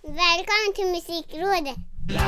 Välkommen till Musikrådet!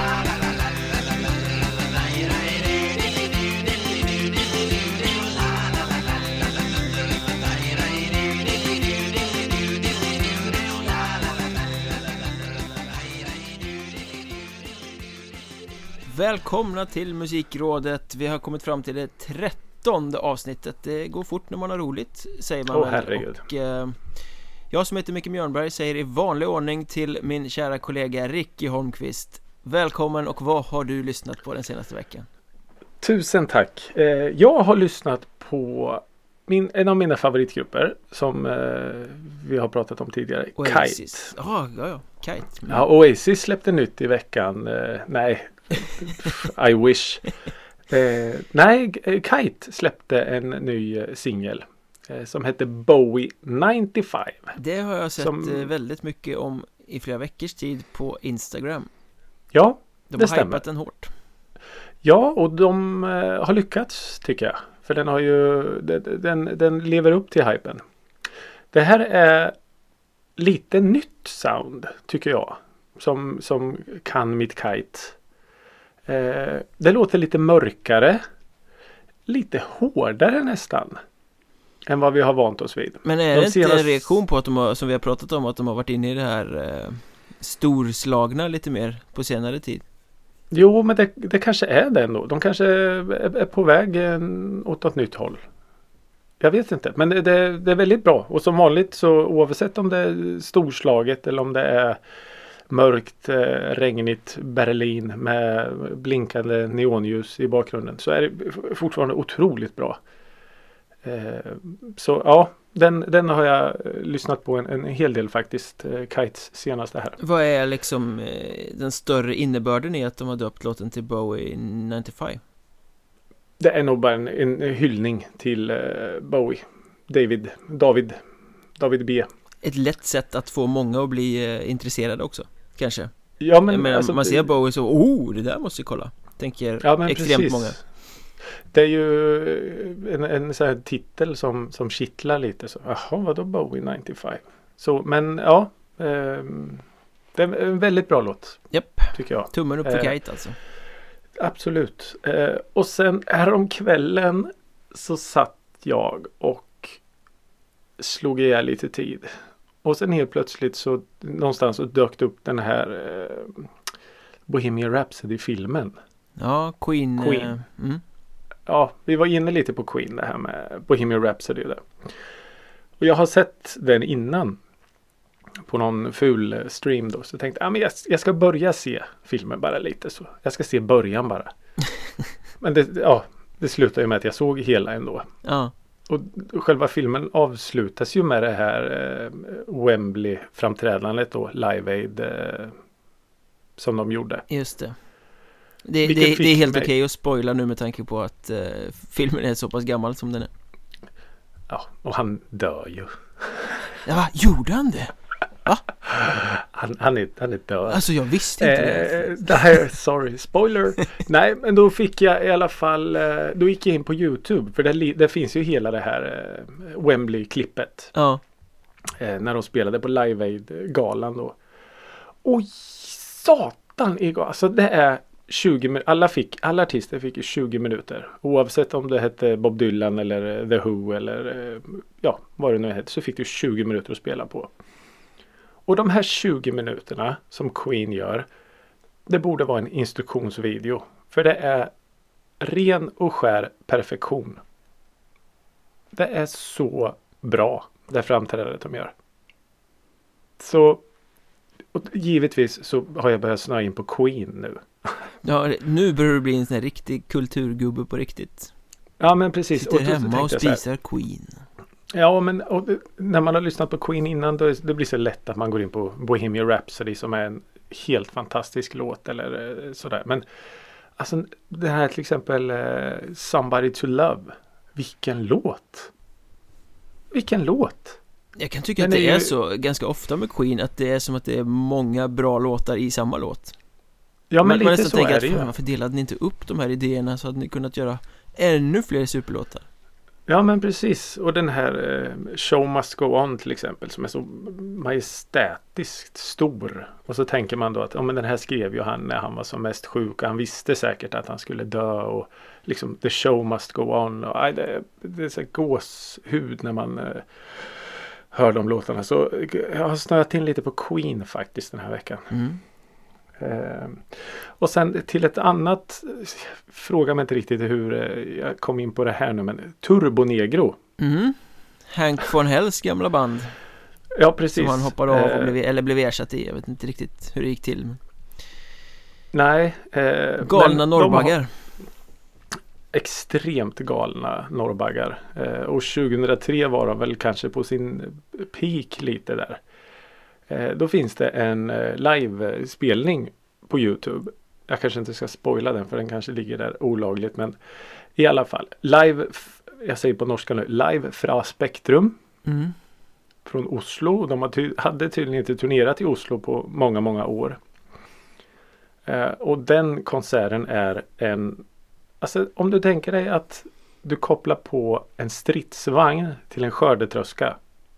Välkomna till Musikrådet. Vi har kommit fram till det 13:e avsnittet. Det går fort när man har roligt, säger man. Herregud. Och jag som heter Micke Mjörnberg säger i vanlig ordning till min kära kollega Ricky Holmqvist: välkommen, och vad har du lyssnat på den senaste veckan? Tusen tack. Jag har lyssnat på en av mina favoritgrupper som vi har pratat om tidigare, Oasis. Kite. Ja, Kite. Ja, Oasis släppte nytt i veckan. Nej, I wish. Nej, Kite släppte en ny singel som heter Bowie 95. Det har jag sett väldigt mycket om i flera veckors tid på Instagram. Ja, de det har stämmer. hypat den hårt. Ja, och de har lyckats, tycker jag. För den har ju den lever upp till hypen. Det här är lite nytt sound, tycker jag, som kan mitt Kite. Det låter lite mörkare, lite hårdare nästan än vad vi har vant oss vid. Men är det inte en reaktion på att de har, som vi har pratat om, att de har varit inne i det här storslagna lite mer på senare tid? Jo, men det kanske är det ändå. De kanske är på väg åt ett nytt håll. Jag vet inte, men det är väldigt bra. Och som vanligt, så oavsett om det är storslaget eller om det är mörkt, regnigt Berlin med blinkande neonljus i bakgrunden, så är det fortfarande otroligt bra. Så ja, den har jag lyssnat på en hel del faktiskt, Kites senaste här. Vad är liksom den större innebörden i att de har döpt låten till Bowie 95? Det är nog bara en hyllning till Bowie. David B. Ett lätt sätt att få många att bli intresserade också, kanske. Ja, men alltså, man ser Bowie så, det där måste jag kolla. Tänker extremt precis. Många. Det är ju en sån här titel som kittlar lite. Så, jaha, vadå Bowie 95? Så, men ja, det är en väldigt bra låt. Japp, tycker jag. tummen upp för Kite alltså. Absolut. Och sen häromkvällen så satt jag och slog ihjäl lite tid. Och sen helt plötsligt så någonstans så dök det upp den här Bohemian Rhapsody-filmen. Ja, Queen. Ja, vi var inne lite på Queen, det här med Bohemian Rhapsody där. Och jag har sett den innan på någon ful stream då. Så jag tänkte, men jag ska börja se filmen bara lite så. Jag ska se början bara. Men det slutar ju med att jag såg hela ändå. Ja. Och själva filmen avslutas ju med det här Wembley-framträdandet då, Live Aid som de gjorde. Just det. Det är helt okej att spoila nu med tanke på att filmen är så pass gammal som den är. Ja, och han dör ju. Ja, gjorde han det? Va? Han är död. Alltså jag visste inte det här, sorry, spoiler. Nej, men då fick jag i alla fall, då gick jag in på YouTube, för det finns ju hela det här Wembley-klippet. Ja. När de spelade på Live Aid-galan då. Och satan igår, alltså det är 20 minuter, alla artister fick 20 minuter. Oavsett om det hette Bob Dylan eller The Who eller vad det nu hette, så fick du 20 minuter att spela på. Och de här 20 minuterna som Queen gör, det borde vara en instruktionsvideo. För det är ren och skär perfektion. Det är så bra, det framträdandet de gör. Så och givetvis så har jag börjat snöa in på Queen nu. Ja, nu börjar det bli en sån här riktig kulturgubbe på riktigt. Ja, men precis. Sitter hemma och spisar Queen. Ja, men när man har lyssnat på Queen innan, det blir så lätt att man går in på Bohemian Rhapsody som är en helt fantastisk låt eller sådär. Men alltså det här till exempel Somebody to Love. Vilken låt! Vilken låt! Jag kan tycka att det är så ganska ofta med Queen, att det är som att det är många bra låtar i samma låt. Ja, men man lite så är det ju. Varför delade ni inte upp de här idéerna så hade ni kunnat göra ännu fler superlåtar? Ja, men precis. Och den här Show Must Go On till exempel, som är så majestätiskt stor. Och så tänker man då att men den här skrev ju han när han var som mest sjuk. Han visste säkert att han skulle dö och liksom the show must go on. Och, det är så gåshud när man hör de låtarna. Så jag har snöat in lite på Queen faktiskt den här veckan. Och sen till ett annat, fråga mig inte riktigt hur jag kom in på det här nu, men Turbo Negro. Hank von Hells gamla band. Ja, precis. Som han hoppade av och blev ersatt i. Jag vet inte riktigt hur det gick till. Nej. Galna norrbaggar. Extremt galna norrbaggar. Och 2003 var de väl kanske på sin peak lite där. Då finns det en live-spelning på YouTube. Jag kanske inte ska spoila den för den kanske ligger där olagligt. Men i alla fall. Live, jag säger på norska nu, live fra Spektrum. Från Oslo. De hade tydligen inte turnerat i Oslo på många, många år. Och den konserten är alltså om du tänker dig att du kopplar på en stridsvagn till en skördetröska.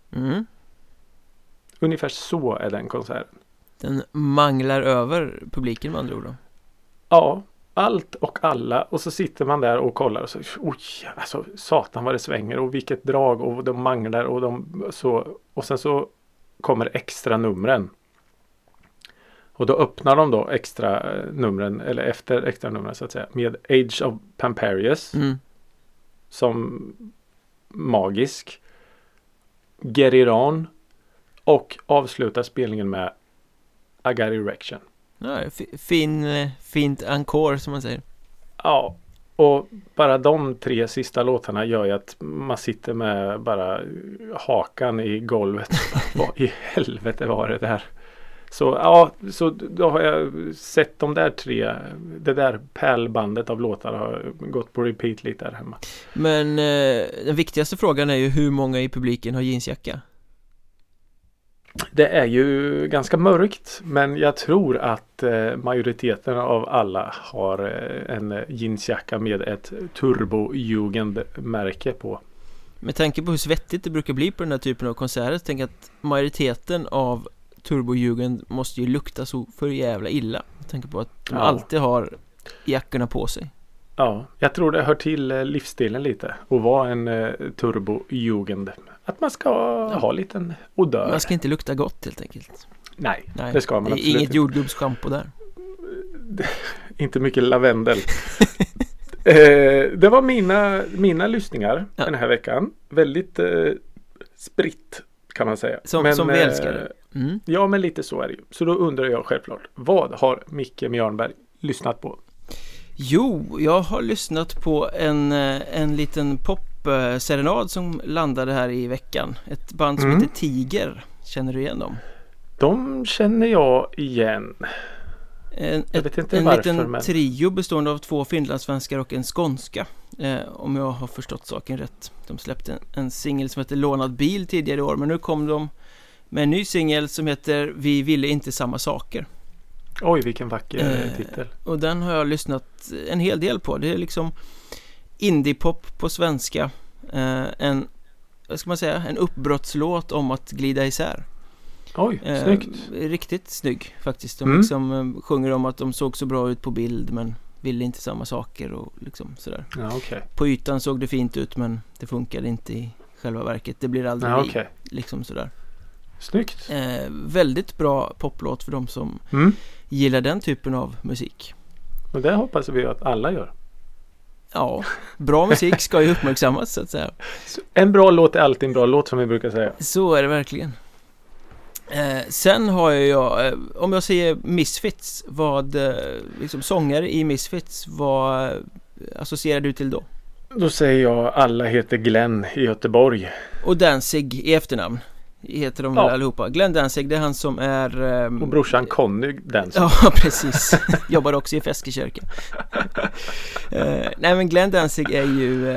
Ungefär så är den konserten. Den manglar över publiken med andra ord då. Ja, allt och alla. Och så sitter man där och kollar och så, alltså satan vad det svänger och vilket drag och de manglar och sen så kommer extra numren. Och då öppnar de då extra numren, eller efter extra numren så att säga, med Age of Pamparius som magisk, Get It On och avslutar spelningen med I Got Erection. Ja, fint encore som man säger. Ja, och bara de 3 sista låtarna gör ju att man sitter med bara hakan i golvet. Vad i helvete var det där? Så ja, så då har jag sett de där 3, det där pärlbandet av låtar har gått på repeat lite där hemma. Men den viktigaste frågan är ju hur många i publiken har jeansjacka? Det är ju ganska mörkt, men jag tror att majoriteten av alla har en jeansjacka med ett Turbo-Jugend-märke på. Med tanke på hur svettigt det brukar bli på den här typen av konserter, tänker jag att majoriteten av Turbo-Jugend måste ju lukta så för jävla illa. Jag tänker på att de alltid har jackorna på sig. Ja, jag tror det hör till livsstilen lite och vara en Turbo-Jugend. Att man ska ha lite en odör. Man ska inte lukta gott helt enkelt. Nej. Det ska man absolut inget inte. jordgubbsschampo där. Inte mycket lavendel. Det var mina lyssningar den här veckan. Väldigt spritt kan man säga. Som vi älskar. Ja, men lite så är det ju. Så då undrar jag självklart, vad har Micke Mjörnberg lyssnat på? Jo, jag har lyssnat på en liten pop-serenad som landade här i veckan. Ett band som heter Tiger. Känner du igen dem? De känner jag igen. Jag vet inte varför, liten trio bestående av 2 finlandssvenskar och en skånska. Om jag har förstått saken rätt. De släppte en singel som heter Lånad bil tidigare i år. Men nu kom de med en ny singel som heter Vi ville inte samma saker. Oj, vilken vacker titel. Och den har jag lyssnat en hel del på. Det är liksom indiepop på svenska. Vad ska man säga? En uppbrottslåt om att glida isär. Oj, snyggt. Riktigt snygg faktiskt. De liksom sjunger om att de såg så bra ut på bild men ville inte samma saker och liksom sådär. Ja, okay. På ytan såg det fint ut men det funkade inte i själva verket. Det blir aldrig liksom sådär. Snyggt. Väldigt bra poplåt för de som gillar den typen av musik. Och det hoppas vi att alla gör. Ja, bra musik ska ju uppmärksammas så att säga. En bra låt är alltid en bra låt som vi brukar säga. Så är det verkligen. Sen har jag, om jag säger Misfits, vad liksom sångare i Misfits, vad associerar du till då? Då säger jag Alla heter Glenn i Göteborg. Och Danzig i efternamn heter de väl allihopa. Glenn Danzig, det är han som är och brorsan Conny Danzig. Ja, precis. Jobbar också i Feskekyrka. Nej, men Glenn Danzig är ju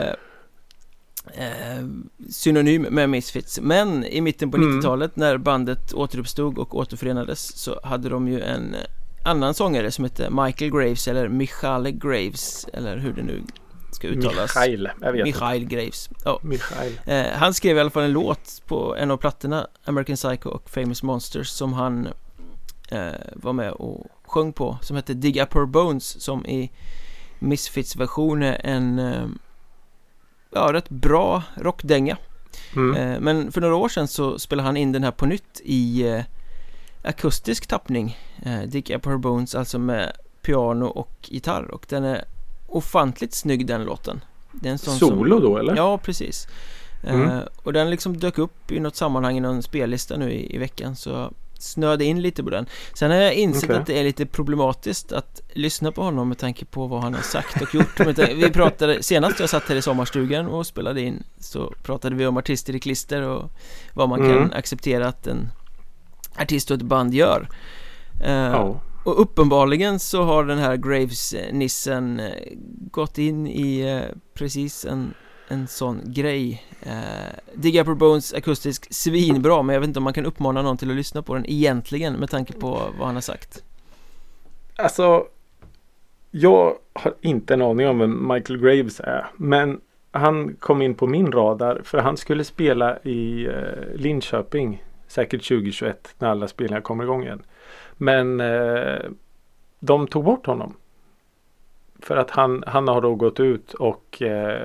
synonym med Misfits. Men i mitten på 90-talet när bandet återuppstod och återförenades så hade de ju en annan sångare som hette Michael Graves eller Michale Graves eller hur det nu ska uttalas. Michael Graves. Ja. Han skrev i alla fall en låt på en av plattorna, American Psycho och Famous Monsters, som han var med och sjöng på, som heter Dig Up Her Bones, som i Misfits version är en rätt bra rockdänga. Men för några år sedan så spelade han in den här på nytt i akustisk tappning, Dig Up Her Bones, alltså med piano och gitarr, och den är ofantligt snygg, den låten. Det är en sån solo då, eller? Ja, precis. Och den liksom dök upp i något sammanhang i någon spellista nu i veckan, så snöade in lite på den. Sen har jag insett att det är lite problematiskt att lyssna på honom med tanke på vad han har sagt och gjort. Vi pratade, senast jag satt här i sommarstugan och spelade in, så pratade vi om artister i klister och vad man kan acceptera att en artist och ett band gör. Och uppenbarligen så har den här Graves-nissen gått in i precis en sån grej. Dig Up Her Bones akustisk svinbra, men jag vet inte om man kan uppmana någon till att lyssna på den egentligen med tanke på vad han har sagt. Alltså, jag har inte en aning om vem Michael Graves är, men han kom in på min radar för han skulle spela i Linköping säkert 2021 när alla spelningar kommer igång igen. Men de tog bort honom. För att han har då gått ut och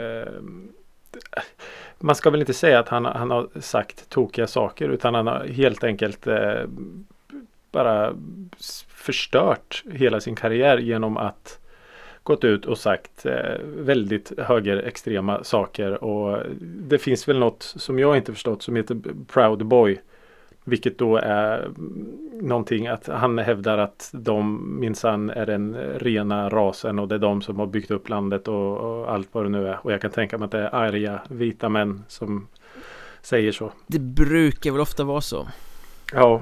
man ska väl inte säga att han har sagt tokiga saker, utan han har helt enkelt bara förstört hela sin karriär genom att gått ut och sagt väldigt högerextrema saker. Och det finns väl något som jag inte förstått som heter Proud Boy. Vilket då är någonting att han hävdar att de minsann är den rena rasen och det är de som har byggt upp landet och allt vad det nu är. Och jag kan tänka mig att det är arga vita män som säger så. Det brukar väl ofta vara så. Ja.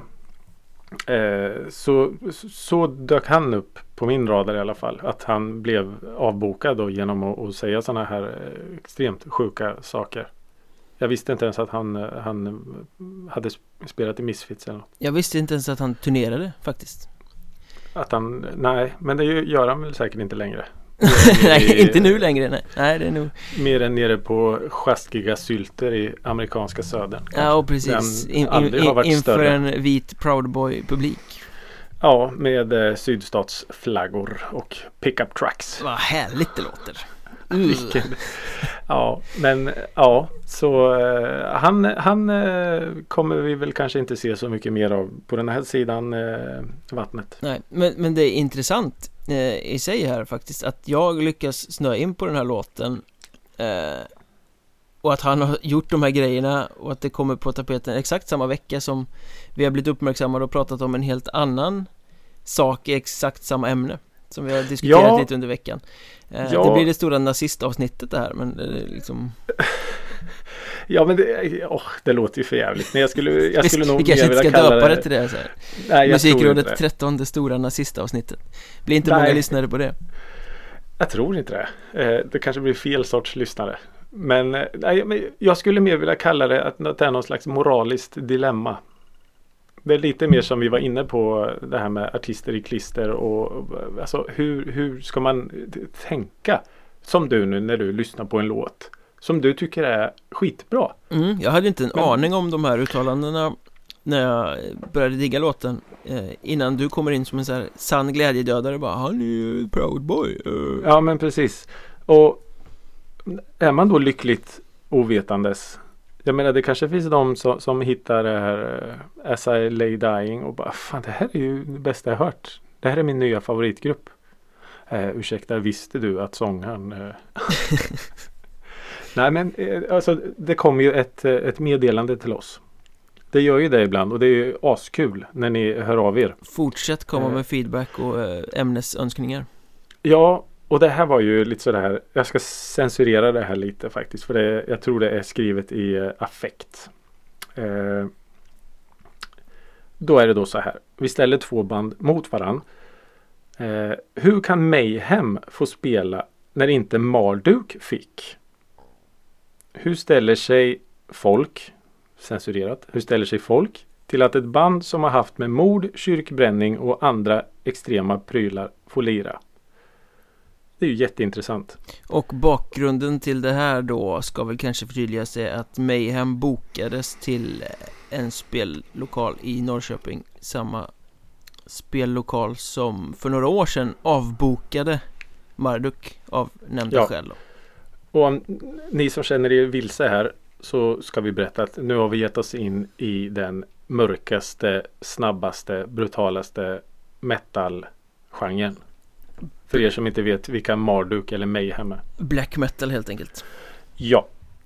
Så dök han upp på min radar i alla fall. Att han blev avbokad då genom att säga sådana här extremt sjuka saker. Jag visste inte ens att han hade spelat i Misfits eller något. Jag visste inte ens att han turnerade faktiskt. Nej, men det gör han väl säkert inte längre. Nej, inte nu längre. Nej, det är nog mer än nere på sjaskiga sylter i amerikanska södern. Ja, precis. Inför en vit Proud Boy-publik. Ja, med sydstatsflaggor och pickup trucks. Vad härligt det låter. Ja, men ja, så han kommer vi väl kanske inte se så mycket mer av på den här sidan vattnet. Nej, men det är intressant i sig här faktiskt att jag lyckas snöa in på den här låten och att han har gjort de här grejerna och att det kommer på tapeten exakt samma vecka som vi har blivit uppmärksammade och pratat om en helt annan sak i exakt samma ämne som vi har diskuterat lite under veckan. Det blir det stora nazistavsnittet det här, men det är liksom... Ja, men det låter ju för jävligt. Men jag skulle nog vi kanske inte ska döpa det till det så här. Nej, Musikrådet 13, det stora nazistavsnittet. Blir inte många lyssnare på det. Jag tror inte det. Det kanske blir fel sorts lyssnare. Men jag skulle mer vilja kalla det att det är någon slags moraliskt dilemma. Det är lite mer som vi var inne på det här med artister i klister och alltså hur ska man tänka som du nu när du lyssnar på en låt som du tycker är skitbra. Jag hade inte en aning om de här uttalandena när jag började digga låten innan du kommer in som en så här sann glädjedödare bara, han är ju Proud Boy. Ja, men precis. Och är man då lyckligt ovetandes, jag menar det kanske finns de som hittar det här As I Lay Dying och bara, fan det här är ju det bästa jag hört. Det här är min nya favoritgrupp. Ursäkta, visste du att sångaren... Nej, men alltså det kommer ju ett meddelande till oss. Det gör ju det ibland och det är ju askul när ni hör av er. Fortsätt komma med feedback och ämnesönskningar. Ja, och det här var ju lite sådär, jag ska censurera det här lite faktiskt, för jag tror det är skrivet i affekt. Då är det då så här, vi ställer två band mot varann. Hur kan Mayhem få spela när inte Marduk fick? Hur ställer sig folk, censurerat, hur ställer sig folk till att ett band som har haft med mord, kyrkbränning och andra extrema prylar får lira? Det är ju jätteintressant. Och bakgrunden till det här då ska väl kanske förtydliga sig att Mayhem bokades till en spellokal i Norrköping. Samma spellokal som för några år sedan avbokade Marduk av nämnda skäl. Och om ni som känner er vilse här, så ska vi berätta att nu har vi gett oss in i den mörkaste, snabbaste, brutalaste metal-genren. För er som inte vet vilka Marduk eller Mayhem är. Black metal helt enkelt. Ja.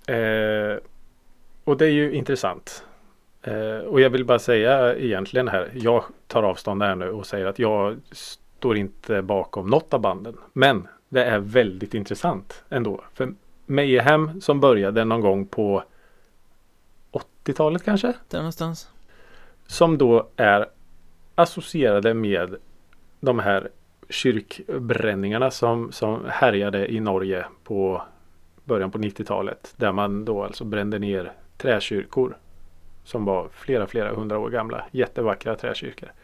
Och det är ju intressant. Och jag vill bara säga egentligen här, jag tar avstånd här nu och säger att jag står inte bakom något av banden. Men det är väldigt intressant ändå. För Mayhem som började någon gång på 80-talet kanske? Där någonstans. Som då är associerade med de här kyrkbränningarna som härjade i Norge på början på 90-talet. Där man då alltså brände ner träkyrkor som var flera hundra år gamla. Jättevackra träkyrkor.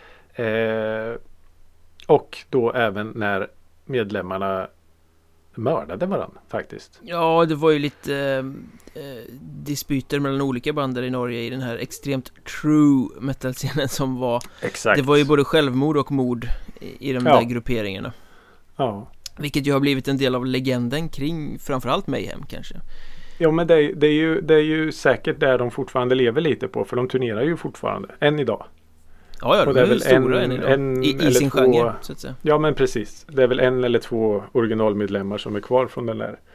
Och då även när medlemmarna mördade varandra faktiskt. Ja, det var ju lite dispyter mellan olika bandar i Norge i den här extremt true metal-scenen som var. Exakt. Det var ju både självmord och mord i de där grupperingarna. Ja. Vilket ju har blivit en del av legenden kring framförallt Mayhem kanske. Ja, men det är ju säkert där de fortfarande lever lite på, för de turnerar ju fortfarande än idag. Ja, de är väl stora än idag. I sin genre, så att säga. Ja, men precis. Det är väl 1 eller 2 originalmedlemmar som är kvar från den där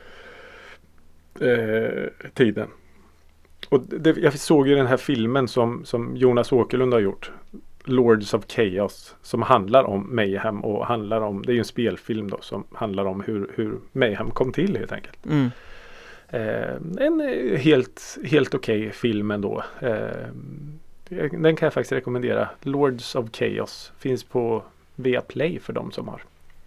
tiden. Och jag såg ju den här filmen som Jonas Åkerlund har gjort, Lords of Chaos, som handlar om Mayhem och handlar om, det är ju en spelfilm då som handlar om hur Mayhem kom till helt enkelt. Mm. En helt okej film ändå. Den kan jag faktiskt rekommendera. Lords of Chaos finns på Viaplay för de som har.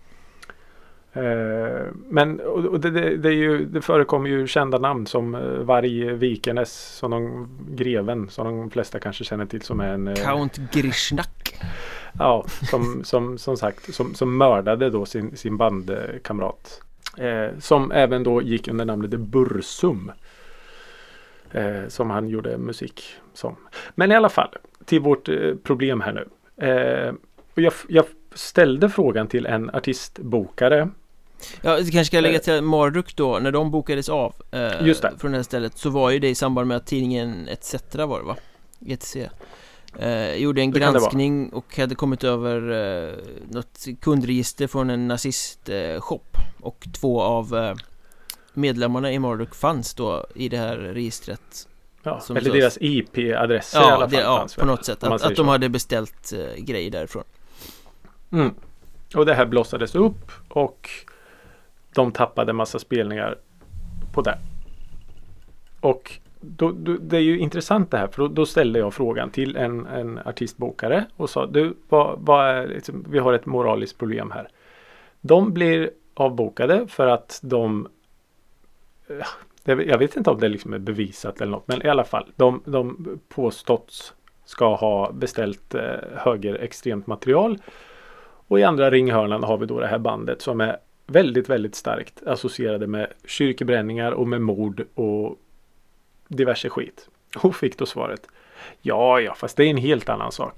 Men och det förekommer ju kända namn som Varg Vikernes, som någon greven som de flesta kanske känner till, som är en Count Grishnak. Ja, som sagt som mördade då sin bandkamrat. Som även då gick under namnet Bursum. Som han gjorde musik som. Men i alla fall, till vårt problem här nu. Och jag ställde frågan till en artistbokare. Ja, det kanske ska lägga till Marduk då, när de bokades av just det. Från det här stället, så var ju det i samband med att tidningen ETC var det va? ETC gjorde en granskning och hade kommit över något kundregister från en nazistshop, och 2 av medlemmarna i Marduk fanns då i det här registret. Ja, eller deras IP-adresser i alla fall. Ja, på något sätt. Att de hade beställt grejer därifrån. Mm. Och det här blossades upp och de tappade massa spelningar på det. Och det är ju intressant det här, för då ställde jag frågan till en artistbokare och sa, du, vad är, liksom, vi har ett moraliskt problem här. De blir avbokade för att jag vet inte om det liksom är bevisat eller något, men i alla fall de påståtts ska ha beställt högerextremt material, och i andra ringhörnan har vi då det här bandet som är väldigt, väldigt starkt associerade med kyrkebränningar och med mord och diverse skit. Och fick då svaret, ja, fast det är en helt annan sak.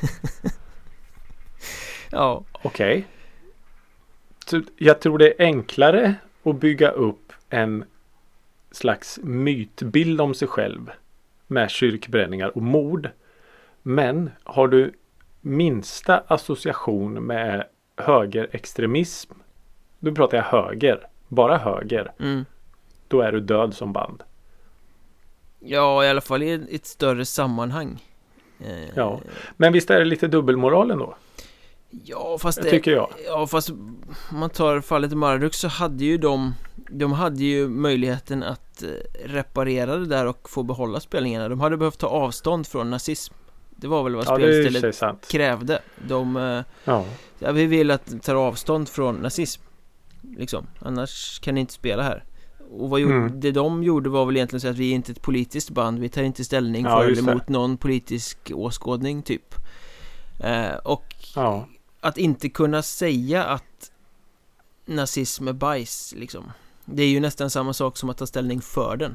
Ja. Okej. Så jag tror det är enklare att bygga upp en slags mytbild om sig själv med kyrkbränningar och mord. Men har du minsta association med högerextremism, då pratar jag höger, bara höger, då är du död som band. Ja, i alla fall i ett större sammanhang. Ja, men visst är det lite dubbelmoral ändå? Ja, fast tycker jag. Ja, fast man tar fallet Marduk, så hade ju de hade ju möjligheten att reparera det där och få behålla spelningarna. De hade behövt ta avstånd från nazism. Det var väl vad spelstället krävde. Vi vill att ta avstånd från nazism. Liksom. Annars kan ni inte spela här. Och det de gjorde var väl egentligen så att vi är inte ett politiskt band. Vi tar inte ställning för eller emot någon politisk åskådning typ. Och att inte kunna säga att nazism är bajs liksom. Det är ju nästan samma sak som att ta ställning för den.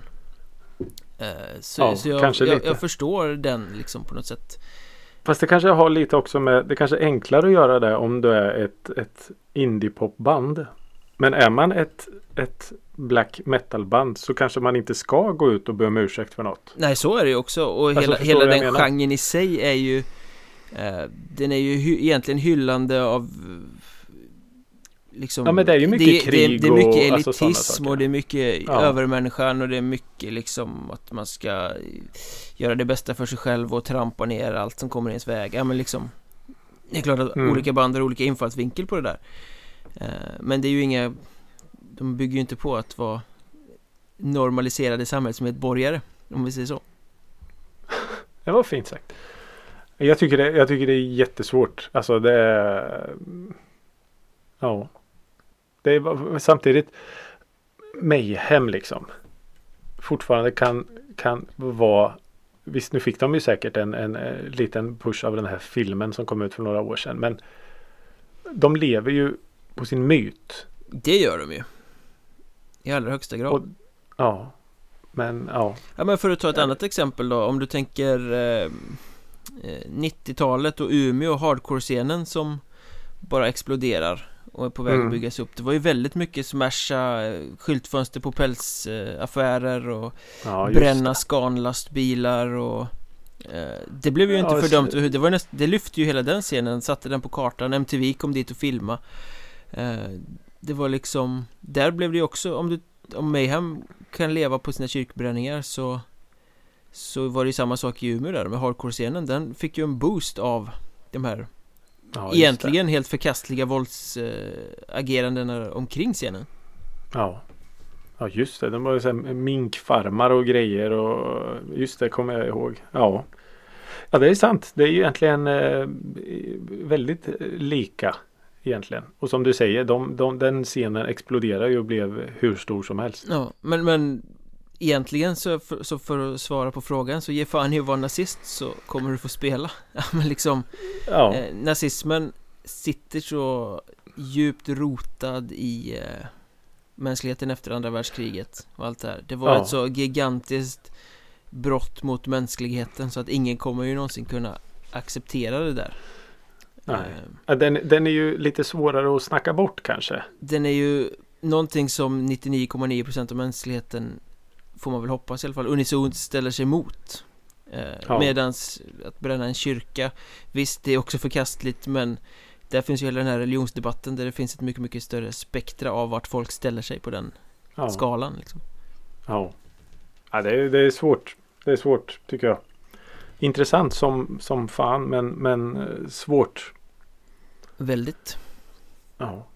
Så jag förstår den liksom på något sätt. Fast det kanske har lite också med, det kanske är enklare att göra det om du är ett indie-popband. Men är man ett black metal-band så kanske man inte ska gå ut och be om ursäkt för något. Nej, så är det ju också. Och hela den genren i sig är ju den är ju egentligen hyllande av liksom, ja, men det är ju mycket krig det är mycket och elitism och det är mycket övermänniskan och det är mycket liksom att man ska göra det bästa för sig själv och trampa ner allt som kommer i ens väg. Ja, men liksom, det är klart att olika band har olika infallsvinkel på det där. Men det är ju de bygger ju inte på att vara normaliserade samhällsmedborgare, om vi säger så. Det var fint sagt. Jag tycker det är jättesvårt. Alltså det är... Ja. Det är samtidigt mayhem liksom. Fortfarande kan vara... Visst, nu fick de ju säkert en liten push av den här filmen som kom ut för några år sedan. Men de lever ju på sin myt. Det gör de ju. I allra högsta grad. Ja, men för att ta ett annat exempel då. Om du tänker 90-talet och Umeå och hardcore-scenen som bara exploderar och är på väg att byggas upp. Det var ju väldigt mycket smasha skyltfönster på pälsaffärer och bränna skanlastbilar och det blev ju inte fördömt. Det lyfte ju hela den scenen, satte den på kartan. MTV kom dit och filma. Det var liksom, där blev det ju också, om Mayhem kan leva på sina kyrkbränningar så var det ju samma sak i Umeå där med hardcore-scenen. Den fick ju en boost av de här egentligen helt förkastliga våldsagerandena omkring scenen. Ja, just det. De var ju så här minkfarmar och grejer och just det kommer jag ihåg. Ja, det är sant. Det är ju egentligen väldigt lika egentligen. Och som du säger, den scenen exploderar ju och blev hur stor som helst. Ja, men egentligen så för att svara på frågan, så ge fan i att vara nazist så kommer du få spela. Men liksom nazismen sitter så djupt rotad i mänskligheten efter andra världskriget och allt det här. Det var ett så gigantiskt brott mot mänskligheten så att ingen kommer ju någonsin kunna acceptera det där. Nej. Den är ju lite svårare att snacka bort kanske. Den är ju någonting som 99,9% av mänskligheten, får man väl hoppas i alla fall, unisont ställer sig emot. Medans att bränna en kyrka, visst det är också förkastligt, men där finns ju hela den här religionsdebatten där det finns ett mycket, mycket större spektra av vart folk ställer sig på den skalan liksom. Ja, det är svårt. Det är svårt tycker jag. Intressant som fan, men svårt. Väldigt. Ja.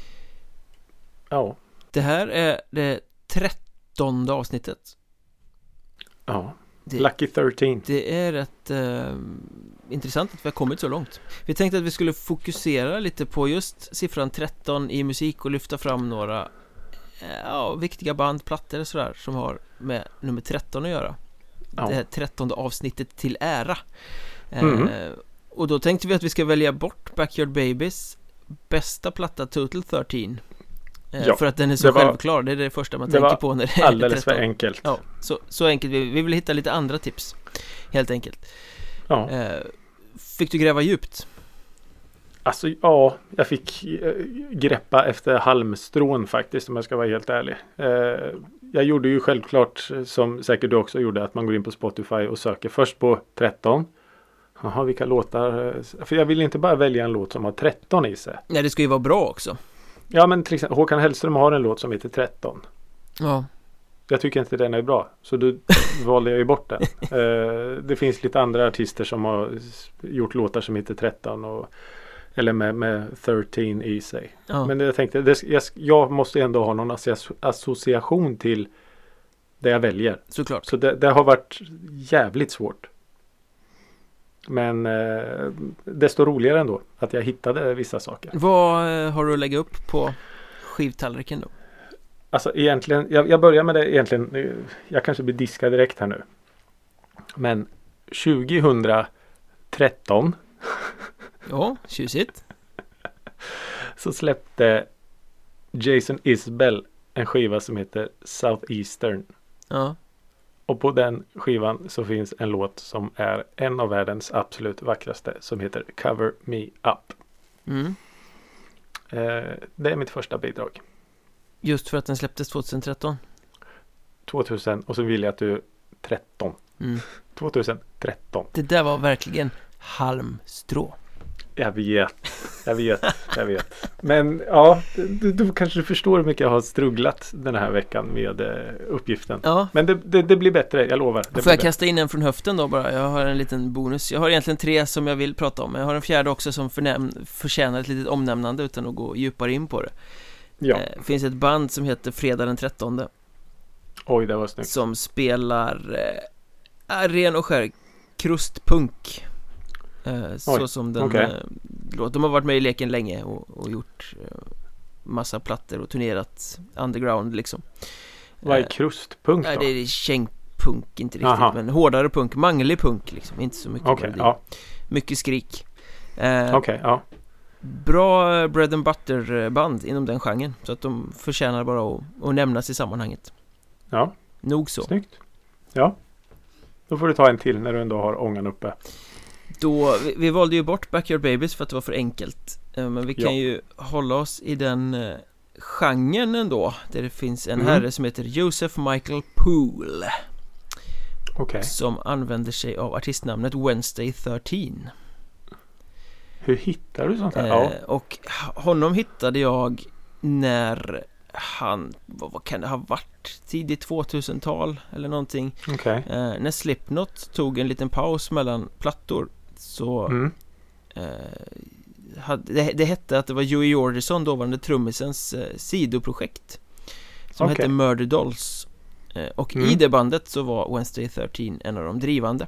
Det här är det 13:e avsnittet. Ja. Lucky 13. Det är rätt intressant att vi har kommit så långt. Vi tänkte att vi skulle fokusera lite på just siffran 13 i musik och lyfta fram några viktiga band, plattor och sådär som har med nummer 13 att göra. Det här 13:e avsnittet till ära. Och då tänkte vi att vi ska välja bort Backyard Babies bästa platta Total 13. För att den är så självklar. Det är det första man tänker på när det är alldeles 13. För enkelt. Ja, så enkelt. Vi vill hitta lite andra tips. Helt enkelt. Fick du gräva djupt? Alltså jag fick greppa efter halmstrån faktiskt, om jag ska vara helt ärlig. Jag gjorde ju självklart, som säkert du också gjorde, att man går in på Spotify och söker först på 13. Jaha, vilka låtar? För jag vill inte bara välja en låt som har 13 i sig. Nej, det ska ju vara bra också. Ja, men till exempel Håkan Hellström har en låt som heter 13. Ja. Jag tycker inte den är bra, så då valde jag ju bort den. Det finns lite andra artister som har gjort låtar som heter 13 eller med 13 i sig. Ja. Men jag tänkte, jag måste ändå ha någon association till det jag väljer. Såklart. Så det har varit jävligt svårt. Men desto roligare ändå att jag hittade vissa saker. Vad har du att lägga upp på skivtallriken då? Alltså egentligen, jag börjar med det egentligen, jag kanske blir diskad direkt här nu. Men 2013 ja, tjusigt. Så släppte Jason Isbell en skiva som heter Southeastern. Ja. Och på den skivan så finns en låt som är en av världens absolut vackraste som heter Cover Me Up. Mm. Det är mitt första bidrag. Just för att den släpptes 2013. 2000 och så vill jag att du 13. 2013. Det där var verkligen halmstrå. Jag vet. Men ja, du kanske förstår hur mycket jag har strugglat den här veckan med uppgiften. Ja. Men det blir bättre, jag lovar. Får jag kasta in en från höften då bara? Jag har en liten bonus. Jag har egentligen 3 som jag vill prata om. Jag har en fjärde också som förtjänar ett litet omnämnande utan att gå djupare in på det. Ja. Det finns ett band som heter Fredag den 13. Oj, det var snyggt. Som spelar ren och skär krustpunk. Så som den låter. De har varit med i leken länge och gjort massa plattor och turnerat underground liksom. Vad är krustpunk då? Det är kängpunk, inte riktigt, men hårdare punk, manglig punk liksom, inte så mycket. Mycket skrik. Bra bread and butter band inom den genren, så att de förtjänar bara att nämnas i sammanhanget. Ja. Nog så. Snyggt. Ja. Då får du ta en till när du ändå har ångan uppe. Vi valde ju bort Backyard Babies för att det var för enkelt. Men vi kan ju hålla oss i den genren ändå, där det finns en herre som heter Joseph Michael Poole. Som använder sig av artistnamnet Wednesday 13. Hur hittar du sånt här? Och honom hittade jag när han, vad kan det ha varit, tidigt 2000-tal eller någonting. När Slipknot tog en liten paus mellan plattor, så det hette att det var Joey Jordison, dåvarande trummisens sidoprojekt, som hette Murder Dolls. Och i det bandet så var Wednesday 13 en av de drivande.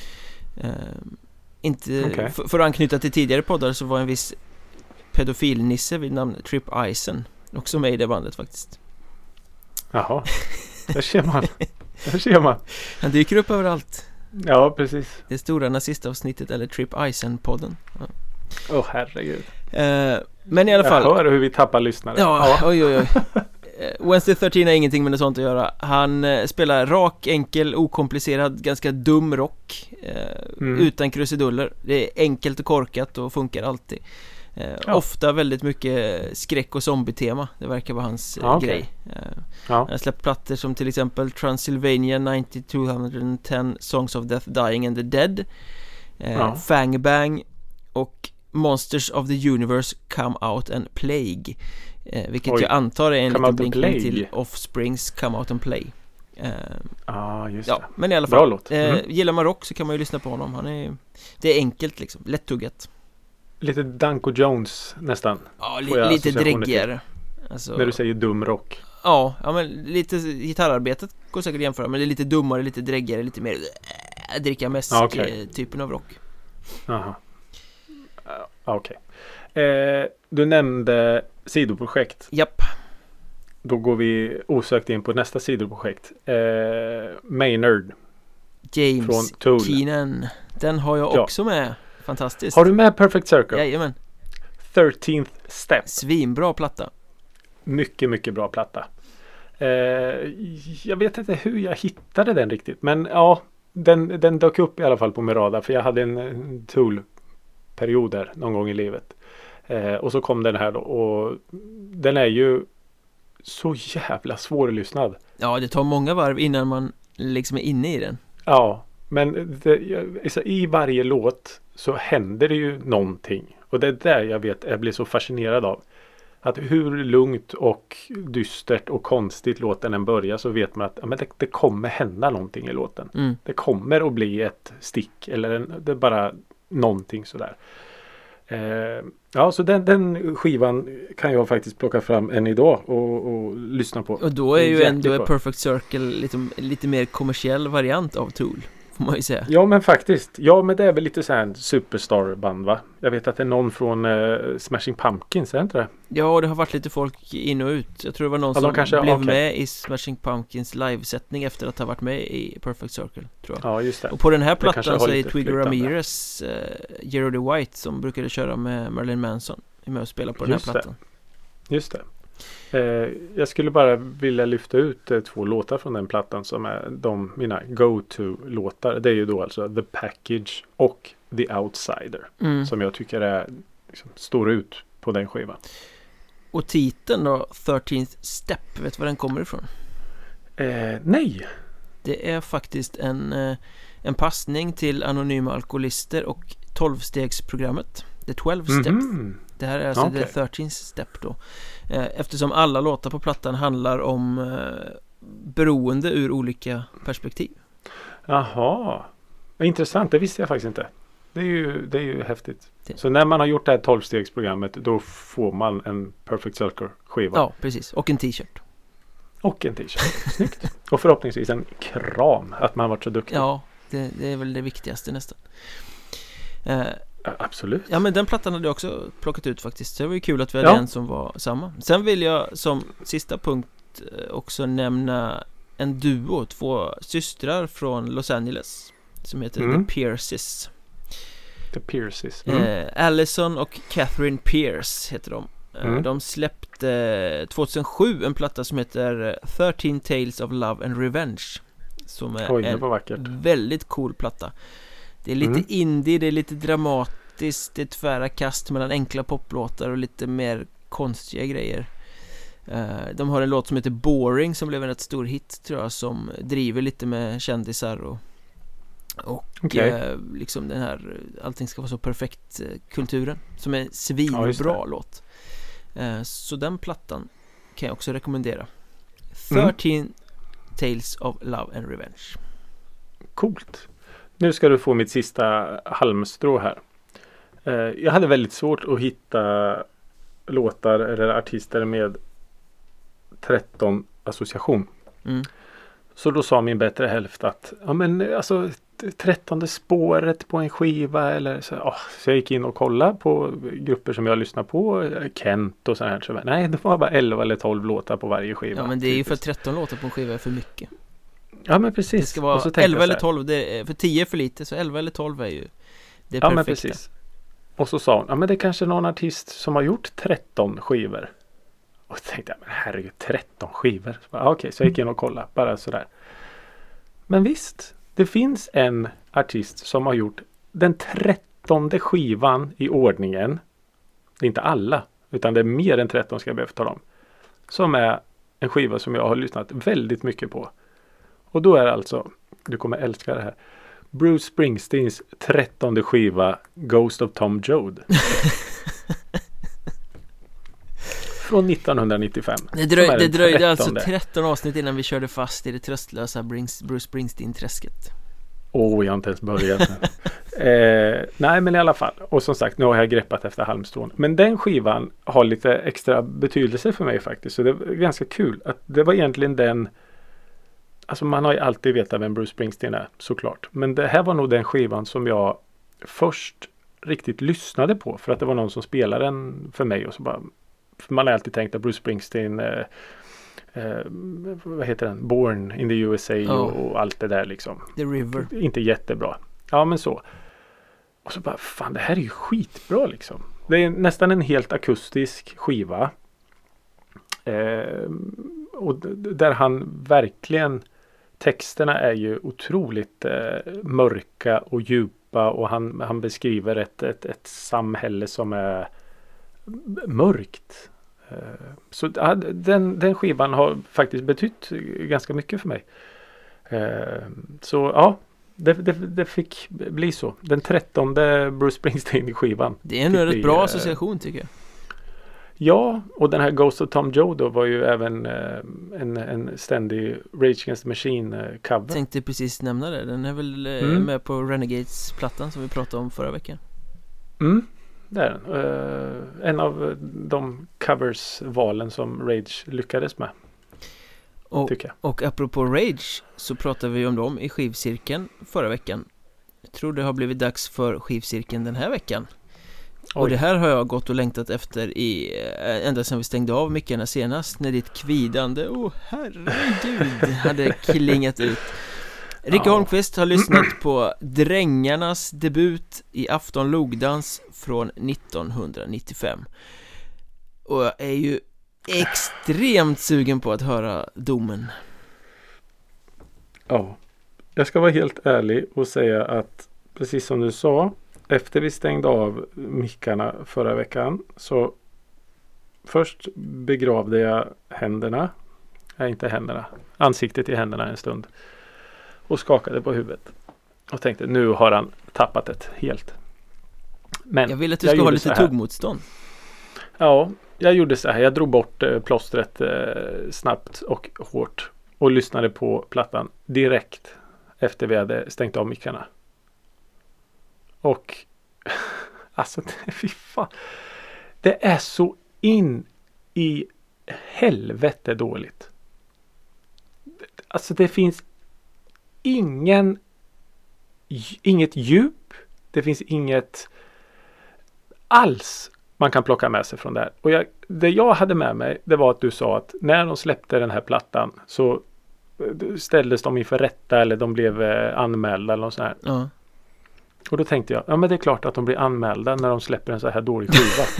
För att anknyta till tidigare poddar, så var en viss pedofilnisse vid namn Trip Eisen också med i det bandet faktiskt. Jaha, där ser man. Han dyker upp överallt. Ja, precis. Det stora nazistavsnittet, eller Trip Eisen-podden. Herregud. Men i alla fall. Jag hör hur vi tappar lyssnare. Oj. Wednesday 13 har ingenting med det sånt att göra. Han spelar rak, enkel, okomplicerad, ganska dum rock. Utan krusiduller. Det är enkelt och korkat och funkar alltid. Ofta väldigt mycket skräck- och zombie-tema. Det verkar vara hans grej. Han har släppt plattor som till exempel Transylvania 9210 Songs of Death, Dying and the Dead, Fang Bang och Monsters of the Universe, Come Out and Plague, vilket jag antar är en liten blinkning till Offsprings Come Out and Play. Just det. Men i alla fall, gillar man rock så kan man ju lyssna på honom. Det är enkelt liksom, lättuggat. Lite Danko Jones nästan. Ja, lite dräggigare. Alltså, när du säger dum rock. Ja, men lite gitarrarbetet går säkert att jämföra, men det är lite dummare, lite dräggigare, lite mer dricka mäsk typen av rock. Du nämnde sidoprojekt. Japp. Då går vi osökt in på nästa sidoprojekt. Maynard. James från Tool. Keenan. Den har jag också med. Fantastiskt. Har du med Perfect Circle? Jajamän. 13th Step. Svinbra platta. Mycket, mycket bra platta. Jag vet inte hur jag hittade den riktigt. Men ja, den dök upp i alla fall på min radar. För jag hade en Tool-period där någon gång i livet. Och så kom den här då. Och den är ju så jävla svårlyssnad. Ja, det tar många varv innan man liksom är inne i den. Ja, men i varje låt så händer det ju någonting. Och det är där jag blir så fascinerad av. Att hur lugnt och dystert och konstigt låten än börjar, så vet man att det kommer hända någonting i låten. Det kommer att bli ett stick eller det är bara någonting sådär. Så den skivan kan jag faktiskt plocka fram än idag och lyssna på. Och då är ju ändå Perfect Circle lite mer kommersiell variant av Tool, får man ju säga. Ja, men faktiskt. Ja, men det är väl lite så här superstar-band, va? Jag vet att det är någon från Smashing Pumpkins, är det inte det? Ja, det har varit lite folk in och ut. Jag tror det var någon som blev med i Smashing Pumpkins livesättning efter att ha varit med i Perfect Circle, tror jag. Ja, just det. Och på den här plattan så är Twiggy Ramirez, Jerry White, som brukade köra med Marilyn Manson, är med och spela på den här plattan. Just det. Jag skulle bara vilja lyfta ut 2 låtar från den plattan som är mina go-to-låtar. Det är ju då alltså The Package och The Outsider. Som jag tycker är liksom, står ut på den skivan. Och titeln då, 13th Step, vet du var den kommer ifrån? Nej. Det är faktiskt en passning till anonyma alkoholister och 12-stegsprogrammet. The 12 Step. Det här är alltså The 13th Step då. Eftersom alla låtar på plattan handlar om beroende ur olika perspektiv. Jaha. Intressant, det visste jag faktiskt inte. Det är ju häftigt. Så när man har gjort det här 12-stegsprogrammet då får man en Perfect Circle-skiva. Ja, precis. Och en t-shirt. Snyggt. Och förhoppningsvis en kram att man har varit så duktig. Ja, det är väl det viktigaste nästan. Absolut. Ja, men den plattan hade jag också plockat ut faktiskt. Så det var ju kul att vi hade en som var samma. Sen vill jag som sista punkt också nämna en duo, 2 systrar från Los Angeles som heter The Pierces. The Pierces. Allison och Catherine Pierce heter de. De släppte 2007 en platta som heter 13 Tales of Love and Revenge. Som är en väldigt cool platta. Det är lite indie, det är lite dramatiskt, det är tvära kast mellan enkla poplåtar och lite mer konstiga grejer. De har en låt som heter Boring som blev en rätt stor hit tror jag, som driver lite med kändisar och liksom den här allting ska vara så perfekt kulturen som är svinbra låt. Så den plattan kan jag också rekommendera. 13 Tales of Love and Revenge. Coolt. Nu ska du få mitt sista halmstrå här. Jag hade väldigt svårt att hitta låtar eller artister med 13 association. Så då sa min bättre hälft att ja men alltså 13:e spåret på en skiva eller så. Så jag gick in och kollade på grupper som jag lyssnar på, Kent och så här. Så nej, det var bara 11 eller 12 låtar på varje skiva. Ja, men det är ju för 13 låtar på en skiva är för mycket. Ja, men precis. Det ska vara 11 eller 12, det är, för 10 är för lite, så 11 eller 12 är ju det perfekta. Ja, men precis. Och så sa hon, ja men det är kanske någon artist som har gjort 13 skivor. Och så tänkte jag, men herregud, 13 skivor. Okej, så jag gick in och kollade, bara sådär. Men visst, det finns en artist som har gjort den 13:e skivan i ordningen. Det är inte alla, utan det är mer än 13 ska jag behöva tala om. Som är en skiva som jag har lyssnat väldigt mycket på. Och då är det alltså, du kommer älska det här, Bruce Springsteens 13:e skiva Ghost of Tom Joad. Från 1995. Det dröjde alltså 13 avsnitt innan vi körde fast i det tröstlösa Bruce Springsteen-träsket. Jag har inte ens börjat. Nej, men i alla fall. Och som sagt, nu har jag greppat efter halmstrån. Men den skivan har lite extra betydelse för mig faktiskt. Så det är ganska kul att det var egentligen den. Alltså man har ju alltid vetat vem Bruce Springsteen är, såklart. Men det här var nog den skivan som jag först riktigt lyssnade på. För att det var någon som spelade den för mig. Och så bara, för man har alltid tänkt att Bruce Springsteen, vad heter den? Born in the USA och allt det där liksom. The River. Inte jättebra. Ja, men så. Och så bara, fan det här är ju skitbra liksom. Det är nästan en helt akustisk skiva. Och där han verkligen, texterna är ju otroligt mörka och djupa och han beskriver ett samhälle som är mörkt. Så den skivan har faktiskt betytt ganska mycket för mig. Så ja, det fick bli så. Den 13:e Bruce Springsteen-skivan. Det är en rätt bra association tycker jag. Ja, och den här Ghost of Tom Joad då var ju även en ständig Rage Against the Machine-cover. Jag tänkte precis nämna det. Den är väl med på Renegades-plattan som vi pratade om förra veckan. Det är den. En av de covers-valen som Rage lyckades med. Tycker jag. Och apropå Rage så pratade vi om dem i skivcirkeln förra veckan. Jag tror det har blivit dags för skivcirkeln den här veckan. Och det här har jag gått och längtat efter ända sedan vi stängde av mickarna senast, när ditt kvidande, herregud, hade klingat ut. Rikke Holmqvist har lyssnat på Drängarnas debut i Afton Logdans från 1995. Och jag är ju extremt sugen på att höra domen. Ja, jag ska vara helt ärlig och säga att precis som du sa, efter vi stängde av mickarna förra veckan så först begravde jag ansiktet i händerna en stund och skakade på huvudet och tänkte nu har han tappat det helt. Men jag vill att du ska ha lite tuggmotstånd. Ja, jag gjorde så här. Jag drog bort plåstret snabbt och hårt och lyssnade på plattan direkt efter vi hade stängt av mickarna. Och alltså, fy fan. Det är så in i helvete dåligt. Alltså det finns inget djup. Det finns inget alls man kan plocka med sig från det här. Och det jag hade med mig, det var att du sa att när de släppte den här plattan så ställdes de inför rätta eller de blev anmälda eller något sånt här. Ja. Och då tänkte jag, ja men det är klart att de blir anmälda när de släpper en så här dålig skiva.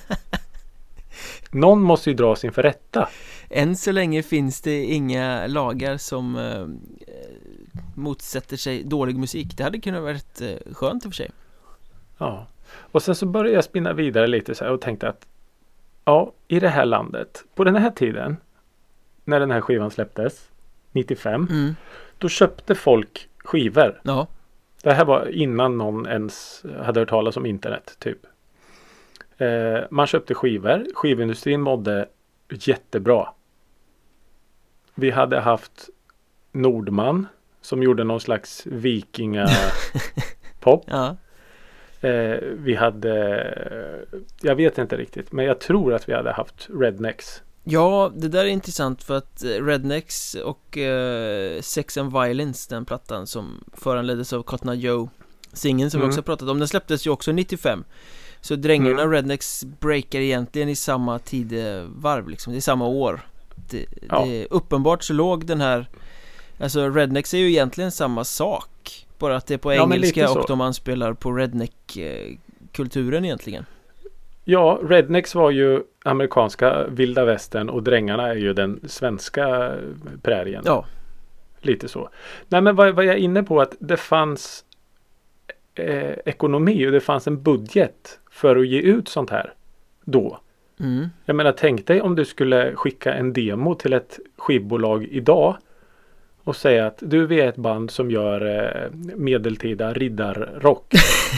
Någon måste ju dras inför rätta. Än så länge finns det inga lagar som motsätter sig dålig musik. Det hade kunnat varit skönt i och för sig. Ja. Och sen så började jag spinna vidare lite så här och tänkte att ja, i det här landet, på den här tiden när den här skivan släpptes 95, då köpte folk skivor. Ja. Det här var innan någon ens hade hört talas om internet typ. Man köpte skivor. Skivindustrin mådde jättebra. Vi hade haft Nordman som gjorde någon slags vikingapop. Ja. Vi hade, jag vet inte riktigt, men jag tror att vi hade haft Rednecks. Ja, det där är intressant för att Rednecks och Sex and Violence, den plattan som föranleddes av Cotton Eye Joe, singeln som vi också har pratat om, den släpptes ju också 95. Så Drängarna och Rednecks breakar egentligen i samma tidevarv liksom, det är samma år. Det är uppenbart så låg den här, alltså Rednecks är ju egentligen samma sak, bara att det är på engelska och de anspelar på redneck-kulturen egentligen. Ja, Rednecks var ju amerikanska vilda västern och Drängarna är ju den svenska prärien. Ja. Lite så. Nej, men vad jag är inne på att det fanns ekonomi och det fanns en budget för att ge ut sånt här då. Jag menar, tänk dig om du skulle skicka en demo till ett skivbolag idag och säga att vi är ett band som gör medeltida riddarrock.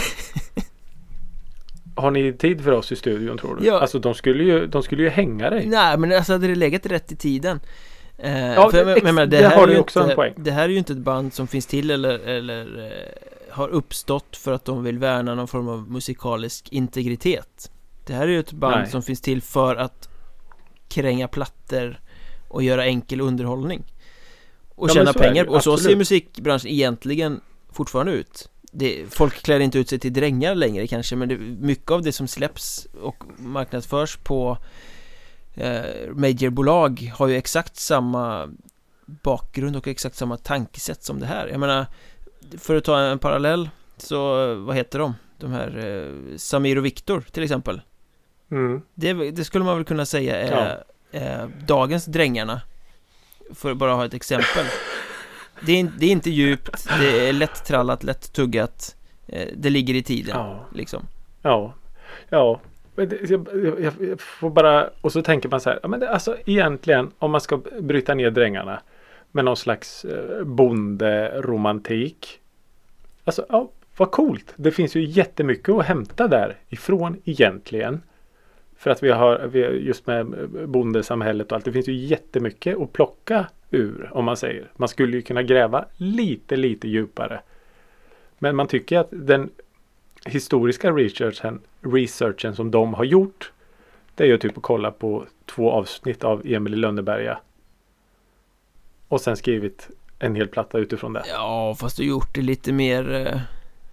Har ni tid för oss i studion, tror du? Ja. Alltså de skulle ju hänga dig. Nej, men alltså hade det legat rätt i tiden. Det här är ju också en poäng. Det här är ju inte ett band som finns till eller har uppstått för att de vill värna någon form av musikalisk integritet. Det här är ju ett band som finns till för att kränga plattor och göra enkel underhållning och tjäna pengar. Och så ser musikbranschen egentligen fortfarande ut. Folk klär inte ut sig till drängar längre kanske, men mycket av det som släpps och marknadsförs på majorbolag har ju exakt samma bakgrund och exakt samma tankesätt som det här. Jag menar, för att ta en parallell, så vad heter de? De här Samir och Viktor till exempel. Det skulle man väl kunna säga är dagens Drängarna, för att bara ha ett exempel. Det är inte djupt, det är lätt trallat, lätt tuggat, det ligger i tiden liksom. Ja. Jag får bara, och så tänker man så här, ja, men det, alltså egentligen om man ska bryta ner Drängarna med någon slags bonderomantik, alltså ja, vad coolt. Det finns ju jättemycket att hämta där ifrån egentligen. För att vi har just med bondesamhället och allt, det finns ju jättemycket att plocka ur, om man säger. Man skulle ju kunna gräva lite djupare. Men man tycker att den historiska researchen som de har gjort, det är ju typ att kolla på 2 avsnitt av Emil i Lönneberga och sen skrivit en hel platta utifrån det. Ja, fast du har gjort det lite mer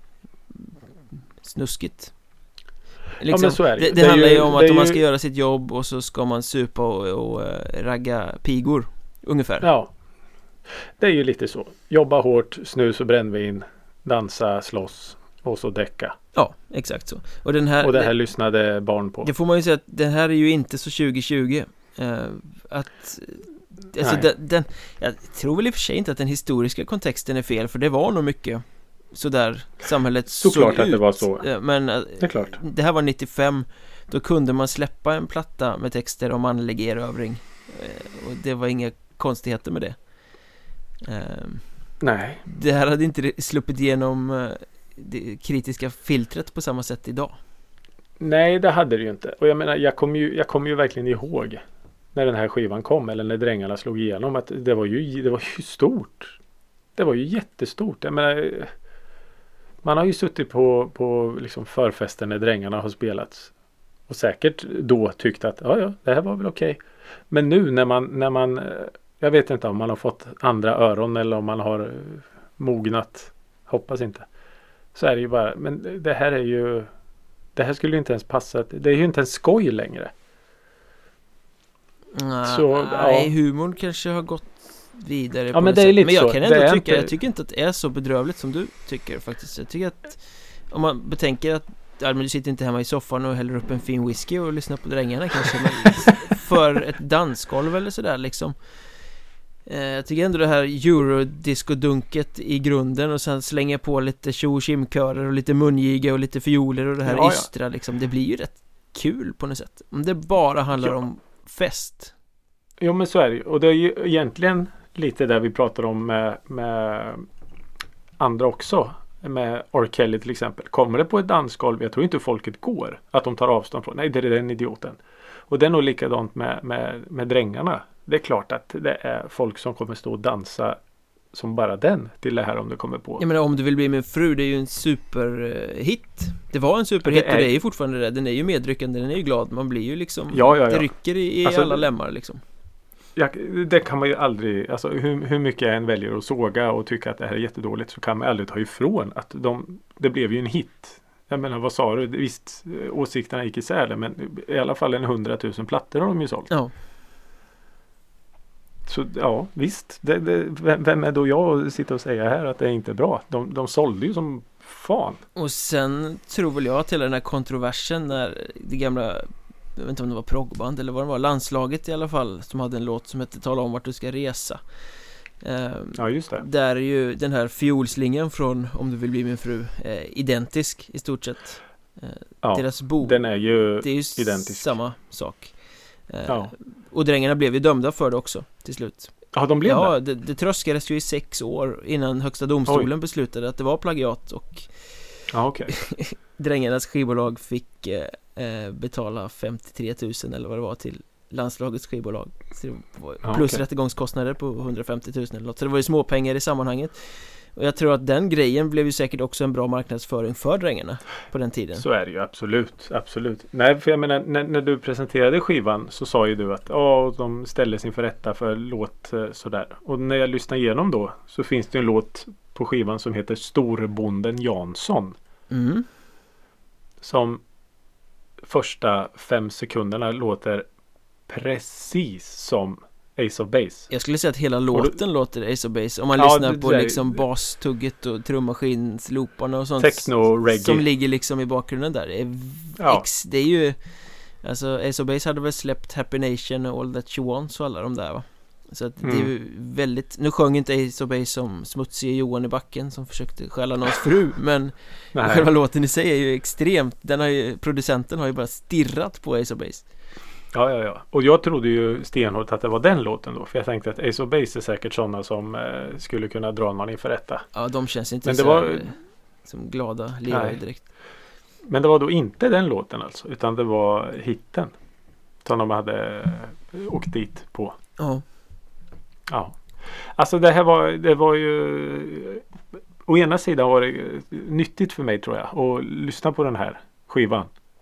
snuskigt. Liksom, ja, men så är det. Det handlar ju om att om man ska göra sitt jobb och så ska man supa och ragga pigor ungefär. Ja, det är ju lite så. Jobba hårt, snus och brännvin, dansa, slåss och så däcka. Ja, exakt så. Och det här lyssnade barn på. Det får man ju säga att det här är ju inte så 2020. Att alltså jag tror väl i och för sig inte att den historiska kontexten är fel, för det var nog mycket sådär samhället Såklart såg att det ut. var så. Men Det är klart. det här var 95. Då kunde man släppa en platta med texter om manlig erövring, och det var inga konstigheter med det. Nej. Det här hade inte sluppit igenom det kritiska filtret på samma sätt idag. Nej, det hade det ju inte. Och jag menar, jag kommer ju verkligen ihåg när den här skivan kom, eller när Drängarna slog igenom, att det var ju stort. Det var ju jättestort. Jag menar, man har ju suttit på liksom förfester när Drängarna har spelats och säkert då tyckt att ja, det här var väl okej. Men nu när man jag vet inte om man har fått andra öron eller om man har mognat, hoppas inte. Så är det ju bara, men det här skulle ju inte ens passa. Det är ju inte en skoj längre. Nej, humorn kanske har gått vidare på men något det är sätt. lite Men jag så. kan ändå Det är tycka, inte... jag tycker inte att det är så bedrövligt som du tycker faktiskt. Jag tycker att om man betänker att men du sitter inte hemma i soffan och häller upp en fin whisky och lyssnar på Drängarna kanske, men för ett dansgolv eller sådär liksom. Jag tycker ändå det här eurodisco-dunket i grunden, och sen slänga på lite tjo-och-tjim-körer och lite mungiga och lite fioler och det här ystra liksom. Det blir ju rätt kul på något sätt. Om det bara handlar om fest. Jo, men så är det ju. Och det är ju egentligen lite där vi pratar om med andra också. Med R. Kelly till exempel. Kommer det på ett dansgolv, jag tror inte folket går. Att de tar avstånd från. Nej, det är den idioten. Och det är nog likadant med Drängarna. Det är klart att det är folk som kommer stå och dansa som bara den till det här om det kommer på. Jag menar, Om du vill bli min fru, det är ju en superhit. Det var en superhit och det är ju fortfarande det. Den är ju medryckande, den är ju glad. Man blir ju liksom, det rycker i alltså, alla lemmar liksom. Det kan man ju aldrig, alltså hur mycket jag än väljer att såga och tycka att det här är jättedåligt, så kan man aldrig ta ifrån att det blev ju en hit. Jag menar, vad sa du? Visst, åsikterna gick isär det, men i alla fall 100 000 plattor har de ju sålt. Ja. Så ja, visst. Vem är då jag att sitta och säga här att det är inte bra? De sålde ju som fan. Och sen tror väl jag att hela den här kontroversen när det gamla, jag vet inte om det var proggband eller vad det var, landslaget i alla fall, som hade en låt som hette Tala om vart du ska resa. Ja, just det. Där är ju den här fiolslingan från Om du vill bli min fru identisk i stort sett. Deras bok, den är ju det är ju identisk. Samma sak. Och Drängarna blev ju dömda för det också till slut. Ja, de blev det? Det tröskades ju i 6 år innan högsta domstolen beslutade att det var plagiat, och Drängarnas skivbolag fick betala 53 000 eller vad det var till landslagets skivbolag. Så det var plus rättegångskostnader på 150 000 eller något. Så det var ju småpengar i sammanhanget. Och jag tror att den grejen blev ju säkert också en bra marknadsföring för Drängarna på den tiden. Så är det ju, absolut. Nej, för jag menar, när du presenterade skivan så sa ju du att de ställdes inför rätta för låt sådär. Och när jag lyssnar igenom då så finns det en låt på skivan som heter Storbonden Jansson. Mm. Som första 5 sekunderna låter precis som Ace of Base. Jag skulle säga att hela låten låter Ace of Base. Om man lyssnar på liksom bastugget och trummaskinslooparna och sånt. Techno-reggae. Som ligger liksom i bakgrunden där. Det är ju, alltså Ace of Base hade väl släppt Happy Nation och All That She Wants och alla de där, va? Så att det är ju väldigt, nu sjöng inte Ace of Base som smutsige Johan i backen som försökte stjäla någons fru, men själva låten i sig är ju extremt, producenten har ju bara stirrat på Ace of Base. Ja. Och jag trodde ju stenhårt att det var den låten då. För jag tänkte att Ace of Base är säkert sådana som skulle kunna dra någon inför rätta. Ja, de känns inte som glada lirare direkt. Men det var då inte den låten alltså. Utan det var hitten som de hade åkt dit på. Ja. Alltså det var ju... Å ena sidan var det nyttigt för mig, tror jag, att lyssna på den här skivan.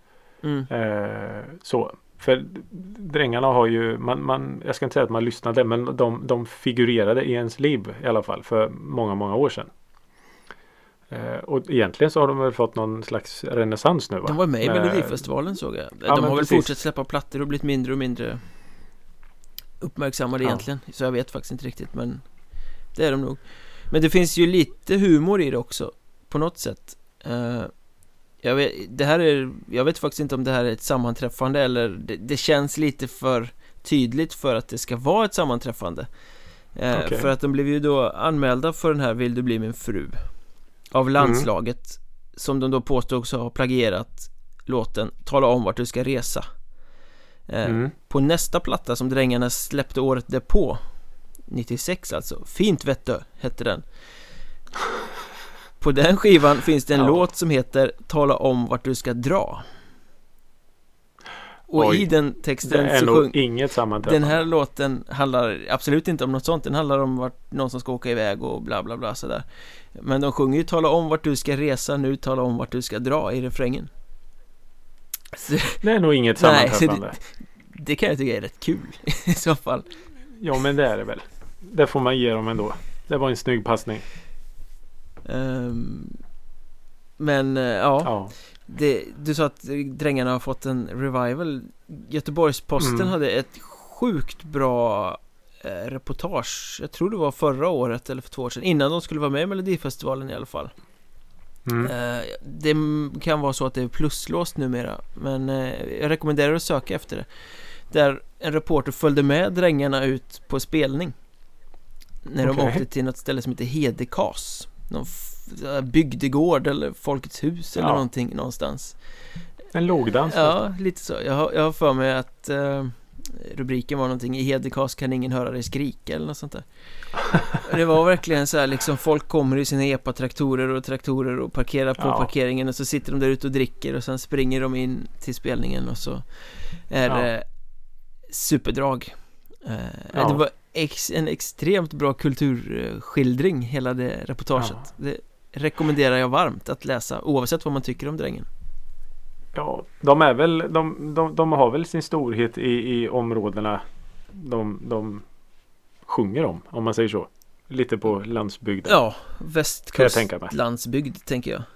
Så... För Drängarna har ju, jag ska inte säga att man lyssnade, men de figurerade i ens liv i alla fall för många, många år sedan. Och egentligen så har de väl fått någon slags renässans nu, va? De var med i Melodifestivalen, såg jag. De har väl fortsatt släppa plattor och blivit mindre och mindre uppmärksammade egentligen. Så jag vet faktiskt inte riktigt, men det är de nog. Men det finns ju lite humor i det också, på något sätt. Jag vet faktiskt inte om det här är ett sammanträffande eller det känns lite för tydligt för att det ska vara ett sammanträffande. Okej. För att de blev ju då anmälda för den här Vill du bli min fru av landslaget, som de då påstod också har plagierat låten Tala om vart du ska resa. På nästa platta som Drängarna släppte året därpå, 96 alltså, Fint Vettö hette den. På den skivan finns det en låt som heter Tala om vart du ska dra. Och i den texten det är så nog inget sammanträffande. den här låten handlar absolut inte om något sånt. Den handlar om vart någon som ska åka iväg och bla bla bla sådär. Men de sjunger ju Tala om vart du ska resa nu, tala om vart du ska dra i refrängen. Så, det är nog inget sammanträffande. Det kan jag tycka är rätt kul i så fall. Ja, men det är det väl. Det får man ge dem ändå. Det var en snygg passning. Men ja. Du sa att Drängarna har fått en revival. Göteborgs-Posten hade ett sjukt bra reportage. Jag tror det var förra året eller för 2 år sedan, innan de skulle vara med i Melodifestivalen i alla fall. Det kan vara så att det är pluslåst numera, men jag rekommenderar att söka efter det. Där en reporter följde med Drängarna ut på spelning när de åkte till något ställe som heter Hedekas, någon bygdegård eller Folkets hus eller någonting någonstans. En lågdans. Ja, lite så. Jag har för mig att rubriken var någonting: i Hedekas kan ingen höra dig skrika eller något sånt där. Det var verkligen så här, liksom, folk kommer i sina epa-traktorer och parkerar på parkeringen, och så sitter de där ute och dricker, och sen springer de in till spelningen, och så är det superdrag. Det var en extremt bra kulturskildring, hela det reportaget. Det rekommenderar jag varmt att läsa, oavsett vad man tycker om Drängen. Ja, de är väl de har väl sin storhet i områdena de sjunger om man säger så. Lite på landsbygden. Ja, västkustlandsbygd tänker jag.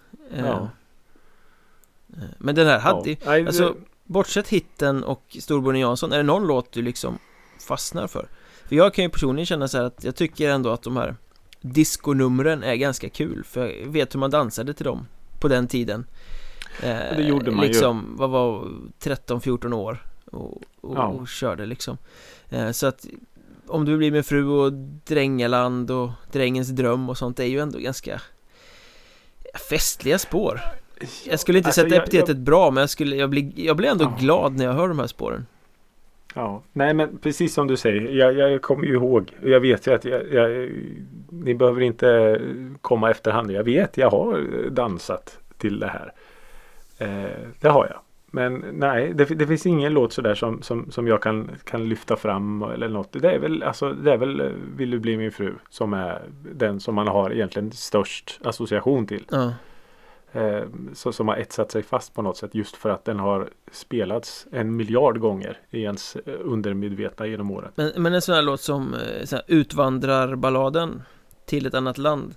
Men den här hade alltså, bortsett hitten och Storbonden Jansson, är det någon låt du liksom fastnar för? För jag kan ju personligen känna så här att jag tycker ändå att de här diskonumren är ganska kul, för jag vet hur man dansade till dem på den tiden. Det gjorde man liksom, ju. Vad var 13-14 år och körde liksom. Så att om du blir med fru och Drängaland och Drängens dröm och sånt, är ju ändå ganska festliga spår. Jag skulle inte sätta epitetet bra, men jag blir ändå glad när jag hör de här spåren. Ja, nej men precis som du säger, jag kommer ju ihåg, jag vet ju att ni behöver inte komma efterhand, jag har dansat till det här. Det har jag. Men nej, det finns ingen låt sådär som jag kan lyfta fram eller något. Det är väl Vill du bli min fru som är den som man har egentligen störst association till. Så som har etsat sig fast på något sätt, just för att den har spelats 1 miljard gånger i ens undermedvetna genom åren. Men en sån här låt som Utvandrarballaden till ett annat land,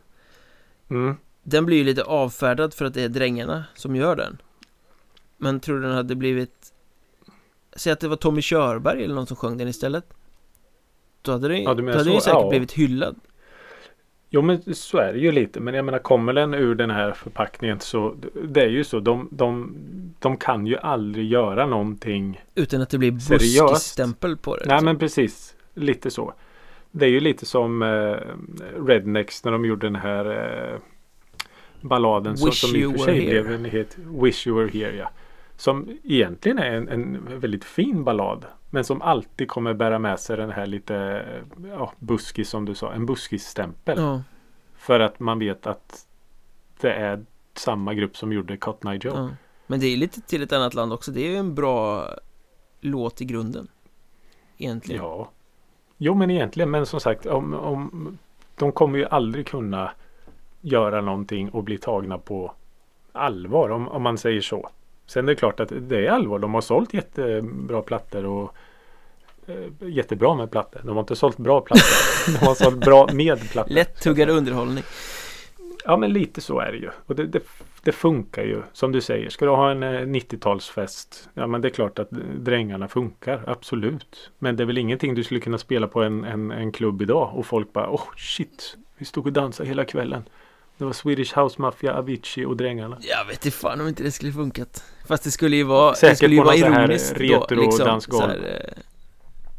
den blir ju lite avfärdad för att det är Drängarna som gör den. Men tror du den hade blivit, säg att det var Tommy Körberg eller någon som sjöng den istället, då hade den ju säkert blivit hyllad. Jo, men så är det ju lite. Men jag menar, kommer den ur den här förpackningen, så det är ju så. De kan ju aldrig göra någonting utan att det blir buskisstämpel på det. Nej, men precis. Lite så. Det är ju lite som Rednecks när de gjorde den här balladen som i och för sig blev en hit, Wish You Were Here, ja. Som egentligen är en väldigt fin ballad, men som alltid kommer bära med sig den här lite buskis, som du sa, en buskisstämpel. För att man vet att det är samma grupp som gjorde Cotton Eye Joe. Men det är lite till ett annat land också. Det är ju en bra låt i grunden egentligen. Ja. Jo, men egentligen, men som sagt, om de kommer ju aldrig kunna göra någonting och bli tagna på allvar, om man säger så. Sen är det klart att det är allvar. De har sålt jättebra plattor och jättebra med plattor. De har inte sålt bra plattor. De har sålt bra med plattor. Lättuggad underhållning. Ja, men lite så är det ju. Och det funkar ju. Som du säger, ska du ha en 90-talsfest? Ja, men det är klart att Drängarna funkar. Absolut. Men det är väl ingenting du skulle kunna spela på en klubb idag. Och folk bara, shit, vi stod och dansade hela kvällen. Det var Swedish House Mafia, Avicii och Drängarna. Jag vet inte fan om inte det skulle funkat. Fast det skulle ju vara, det skulle ju vara ironiskt retro då, liksom, dansgolv.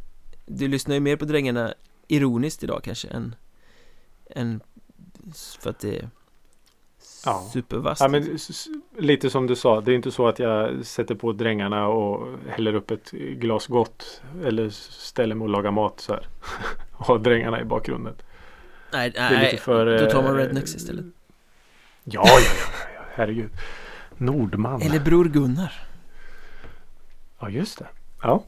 Du lyssnar ju mer på Drängarna ironiskt idag kanske än för att det är supervast. Ja, men lite som du sa, det är inte så att jag sätter på Drängarna och häller upp ett glas gott eller ställer mig och lagar mat så här. Och har Drängarna i bakgrunden. Nej, för, då tar man Rednecks istället. Ja, herregud. Nordman. Eller Bror Gunnar. Ja, just det. Ja.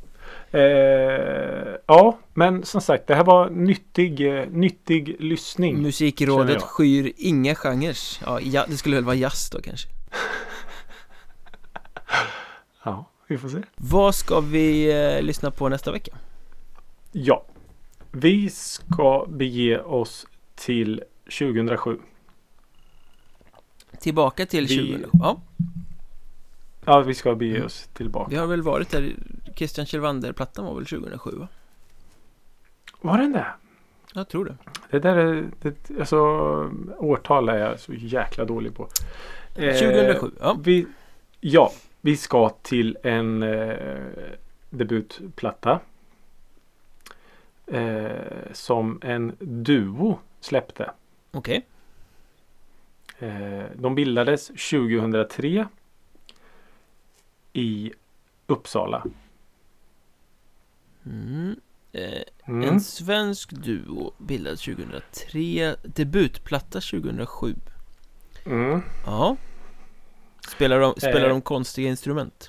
Ja, men som sagt, det här var nyttig lyssning. Musikrådet skyr inga genrer. Ja, det skulle väl vara jazz då kanske. Ja, vi får se. Vad ska vi lyssna på nästa vecka? Ja, vi ska bege oss till 2007. Tillbaka till 2007. Ja, vi ska bege oss tillbaka. Vi har väl varit där. Christian Kjellvander-plattan var väl 2007, va? Var den där? Jag tror det. Det där är... alltså, årtal är jag så jäkla dålig på. 2007, ja. Vi ska till en debutplatta. Som en duo släppte. Okej. De bildades 2003 i Uppsala. En svensk duo bildad 2003, debutplatta 2007. Ja. Spelar de konstiga instrument?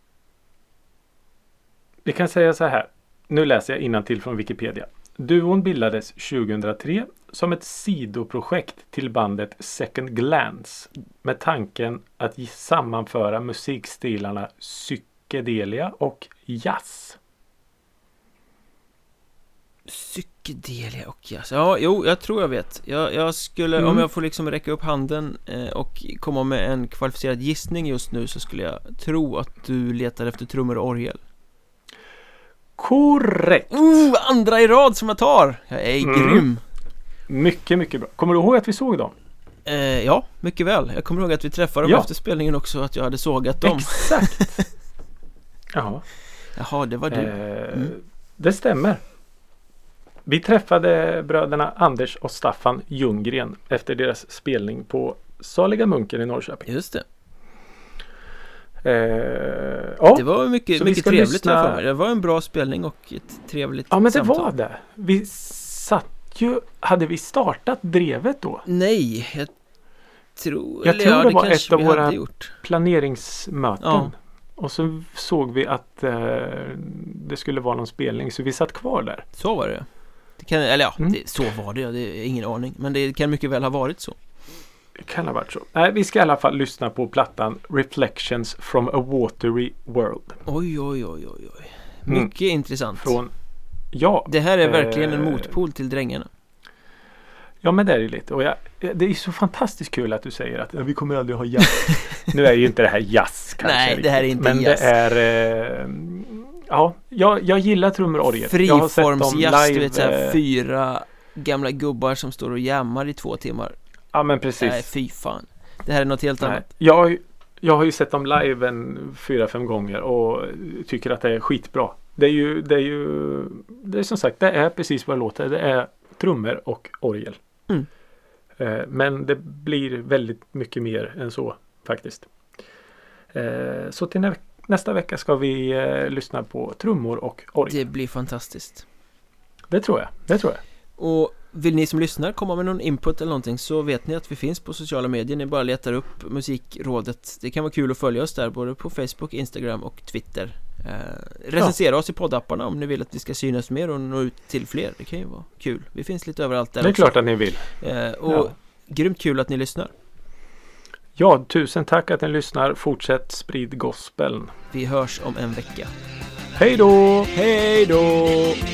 Vi kan säga så här. Nu läser jag innantill från Wikipedia. Duon bildades 2003 som ett sidoprojekt till bandet Second Glance med tanken att sammanföra musikstilarna psykedelia och jazz. Psykedelia och jazz. Ja, jo, jag tror jag vet. Jag skulle, om jag får liksom räcka upp handen och komma med en kvalificerad gissning just nu, så skulle jag tro att du letar efter trummor och orgel. Korrekt! Andra i rad som jag tar! Jag är grym. Mycket, mycket bra. Kommer du ihåg att vi såg dem? Ja, mycket väl. Jag kommer ihåg att vi träffade dem efter spelningen också, att jag hade sågat dem. Exakt! Jaha, det var du. Det stämmer. Vi träffade bröderna Anders och Staffan Ljunggren efter deras spelning på Saliga Munken i Norrköping. Just det. Det var mycket trevligt lyssna... Det var en bra spelning och ett trevligt samtal. Det var det. Vi satt ju... Hade vi startat drevet då? Nej, jag tror det var ett av våra planeringsmöten. Ja. Och så såg vi att det skulle vara någon spelning, så vi satt kvar där. Så var det. Så var det. Det är ingen aning. Men det kan mycket väl ha varit så. Kan ha varit så. Nej, vi ska i alla fall lyssna på plattan Reflections from a Watery World. Oj. Mycket intressant. Det här är verkligen en motpol till Drängarna. Ja, men det är det lite. Och det är så fantastiskt kul att du säger att vi kommer aldrig ha jazz. Nu är ju inte det här jazz kanske. Nej, det här är inte men jazz. Det är... jag gillar trummor och orgel. Friformsjazz, du vet, så här 4 gamla gubbar som står och jammar i 2 timmar. Ja, men precis. Nej, fy fan. Det här är något helt annat. Jag har ju sett dem live 4-5 gånger och tycker att det är skitbra. Det är som sagt, det är precis vad det låter. Det är trummor och orgel. Men det blir väldigt mycket mer än så faktiskt. Så till nästa vecka ska vi lyssna på trummor och orgel. Det blir fantastiskt. Det tror jag. Och vill ni som lyssnar komma med någon input eller någonting, så vet ni att vi finns på sociala medier. Ni bara letar upp Musikrådet. Det kan vara kul att följa oss där, både på Facebook, Instagram och Twitter. Recensera oss i poddapparna om ni vill att vi ska synas mer och nå ut till fler. Det kan ju vara kul. Vi finns lite överallt där. Det är också klart att ni vill. Grymt kul att ni lyssnar. Ja, tusen tack att ni lyssnar. Fortsätt sprid gospeln. Vi hörs om en vecka. Hej då! Hej då!